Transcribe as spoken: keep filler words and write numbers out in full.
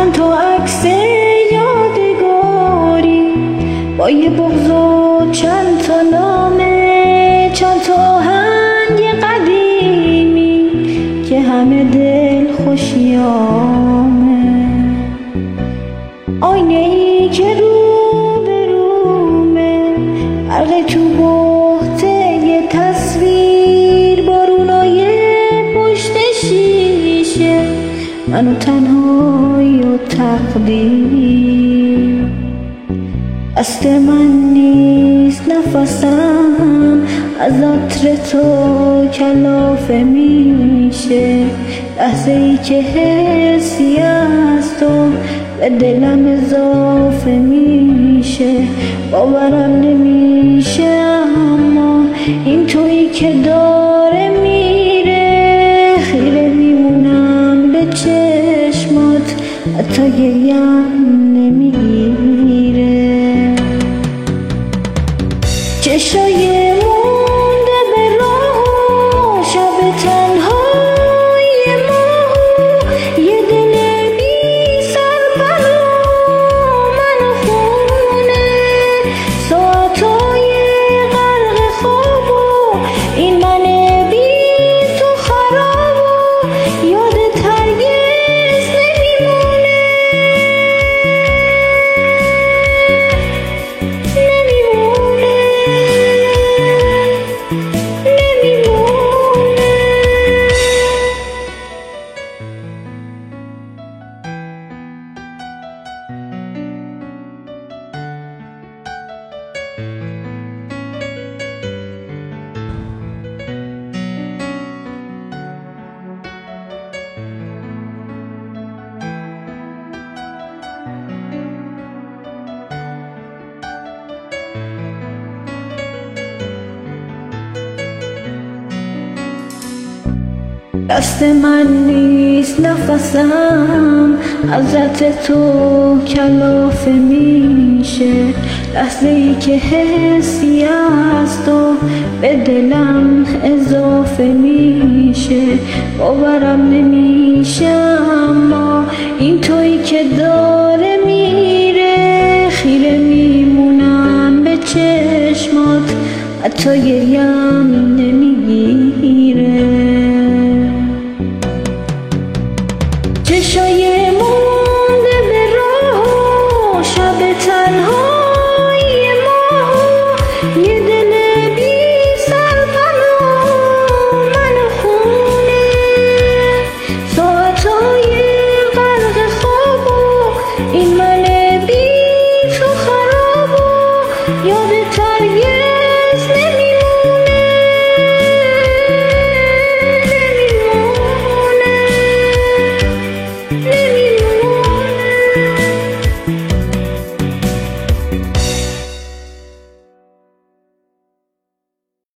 چند تا عکس یادگاری با یه بغض و چند تا نامه، چند تا آهنگ قدیمی که همه دل خوشیامه. آینه ای که رو به رومه، برق تو بحته یه تصویر، بارونای پشت شیشه، منو تنهایی و تقدیر. دست من نیست نفسم از عطر تو کلافه میشه، لحظه ای که حسی از تو به دلم اضافه میشه. باورم نمیشه اما این تویی که داره میره، خیره میمونم به چشمات حتی گریم نمیگیره. چشای مونده به راه و شب تنهای ما، یه دل بی سر بلا منو خونه، ساعتای غرق خواب و این من بی تو خراب و یادت هرگز نمیمونه. دست من نیست نفسم از عطر تو کلافه میشه، لحظه ای که حسی از تو به دلم اضافه میشه. باورم نمیشه اما این تویی که داره میره، خیره میمونم به چشمات حتی گریم